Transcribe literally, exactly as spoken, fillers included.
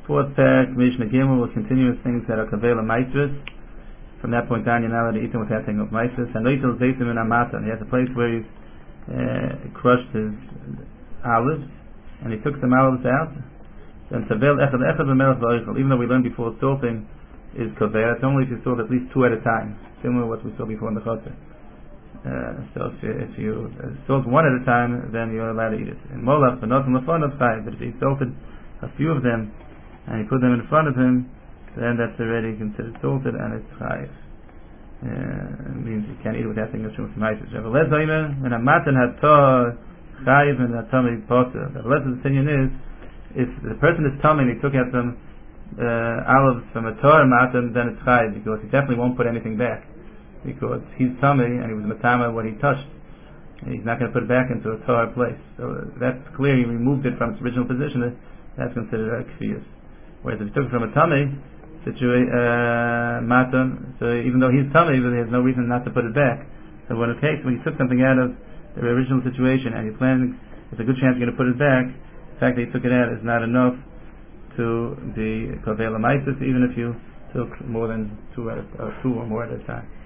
Fourth parak, Mishnah Gimel, will continue with things that are kaveh l'maitris. From that point on, you're not allowed to eat them without taking off maitris. And noitel zeitim in amatan. He has a place where he's uh, crushed his olives, and he took some olives out. Then tavel echad echad v'melech v'oichel. Even though we learned before, salting is kaveh. It's only if you salt at least two at a time, similar to what we saw before in the chotzer. Uh, so if you, if you uh, salt one at a time, then you're allowed to eat it. In molach, but not in the front of five. But if he salted a few of them and he put them in front of him, then that's already considered salted and it's chayiv. Uh, it means you can't eat it without taking a shum from Isis. Rabbi Elazar Omer, when a matan had tor chayiv and a tummy potter. Rabbi Elazar's opinion is, if the person is tummy and he took out some uh, olives from a tor matan, then it's chayiv, because he definitely won't put anything back, because he's tummy and he was matama what he touched. And he's not going to put it back into a tor place. So uh, that's clear. He removed it from its original position. That's considered a kfiyus. Whereas if he took it from a tummy situa- uh, matan, so even though he's tummy, but he has no reason not to put it back. So in a case when he took something out of the original situation and he's planning, there's a good chance you're going to put it back, the fact that he took it out is not enough to be kaveh l'maitis, even if you took more than two, at a, uh, two or more at a time.